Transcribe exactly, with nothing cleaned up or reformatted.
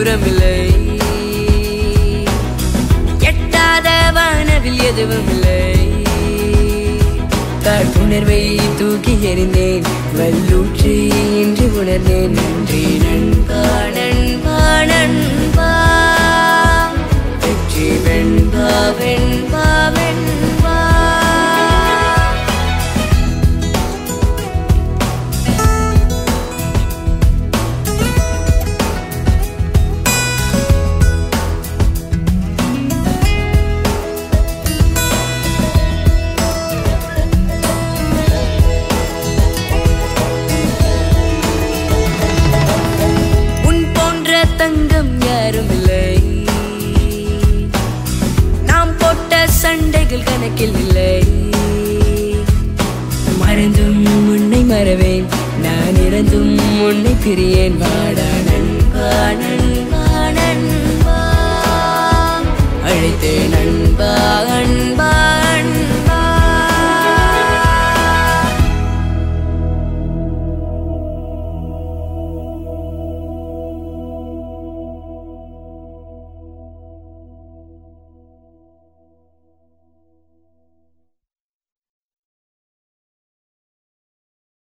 தூரமில்லை, எட்டாத வானவில் எதுவும் இல்லை. காட்டுணர்வை தூக்கி எறிந்தேன், வல்லூற்றி என்று உணர்ந்தேன். நன்றி நண்பா நண்பா நண்பா, வெற்றி வெண்பா வெண்பா வெண்பா. தங்கம் யாரும் இல்லை, நாம் போட்ட சண்டைகள் கணக்கில் இல்லை. மறந்தும் உன்னை மறவேன், நான் இறந்தும் உன்னை பிரியேன். வாடா நண்பா நண்பா நண்பா, அழைத்தே நண்பா அன்பா.